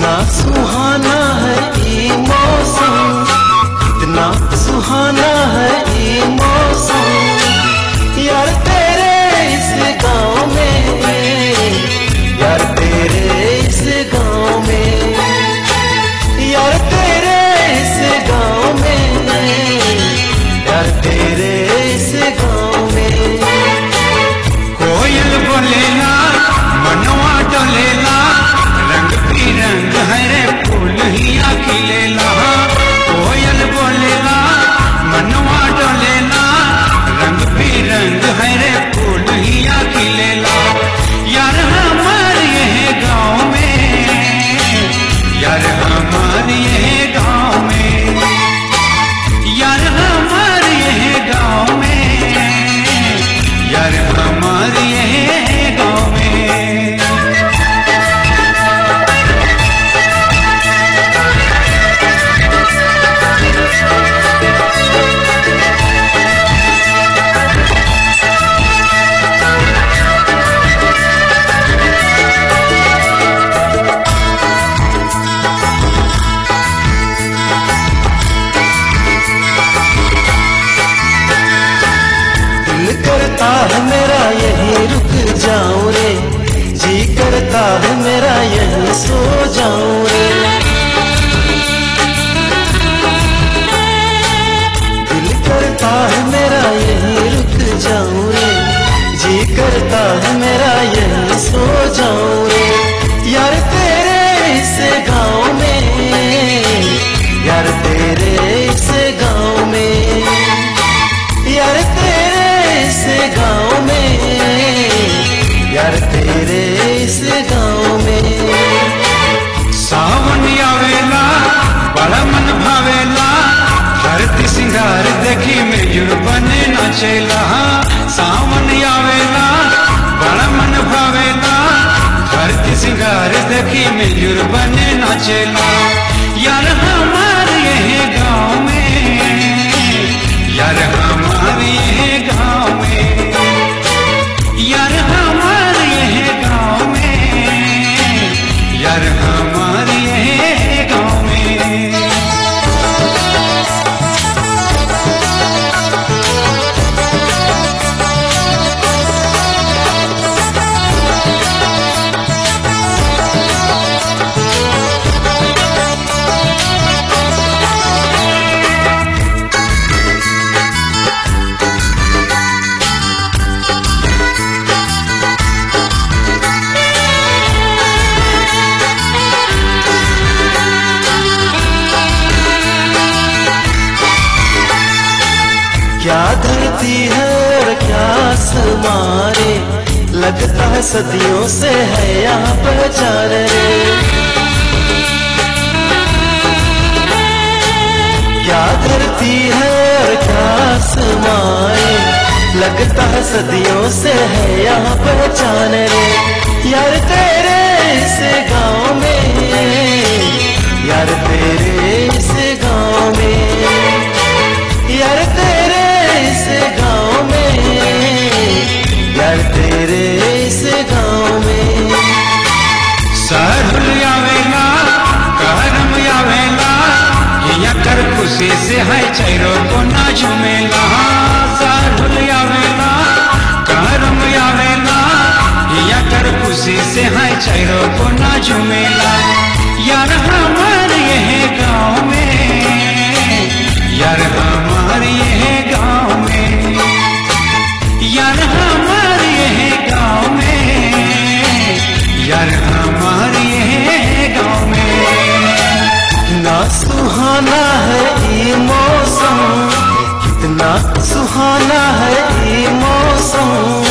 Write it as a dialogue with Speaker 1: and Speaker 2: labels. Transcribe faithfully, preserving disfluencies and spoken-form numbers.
Speaker 1: कितना सुहाना है ये मौसम, कितना सुहाना है ये मौसम। यार तेरे इस गाँव में, यार तेरे इस गाँव में, यार तेरे इस गाँव में, यार तेरे इस गाँव में।
Speaker 2: कोयल बोलेला मनवा डोलेला, रंग बिरंग है रे फूल हिया खिलेला। कोयल बोलेला मनवा डोलेला, रंग बिरंग है रे फूल हिया खिलेला। यार हमारे ये गाँव में, यार हमारे ये गाँव में, यार हमारे ये गाँव में, यार हमारे ये गाँव में।
Speaker 1: करता है मेरा यहीं रुक जाऊं रे, जी करता है मेरा यहीं सो जाऊं रे। दिल करता है मेरा यहीं रुक जाऊं रे, जी करता है मेरा यहीं सो जाऊं रे। यार तेरे इस गाँव में, यार तेरे इस गाँव में, यार तेरे इस गाँव में, यार तेरे इस गाँव में।
Speaker 2: सावन आवेला बड़ा मन भावेला, धरती सिंगार देखी मयूर बने नाचेला। सावन आवेला बड़ा मन भावेला, धरती सिंगार देखी मयूर बने नाचेला। यार हमारे ये गाँव में, यार हमारे ये गाँव में, यार हमारे ये गाँव में, यार हमारे ये गाँव में।
Speaker 1: क्या धरती है और क्या आसमां रे, लगता है सदियों से है यहाँ पहचान रे। क्या धरती है और क्या आसमां रे, लगता है सदियों से है यहाँ पहचान रे। यार तेरे इस गाँव में, यार तेरे इस गाँव में, यार तेरे इस गाँव में, यार तेरे इस गाँव में।
Speaker 2: सारुल आवेला करम आवेला, या कर खुशी से है चेहरों को ना झूमेला। सारुल आवेला करम आवेला, या कर खुशी से है चेहरों को ना झूमेला। यार हमारे ये गाँव में, यार हमारे ये गाँव में, यार हमारे ये गाँव में, यार हमारे ये गाँव में।
Speaker 1: कितना सुहाना है ये मौसम, कितना सुहाना है ये मौसम।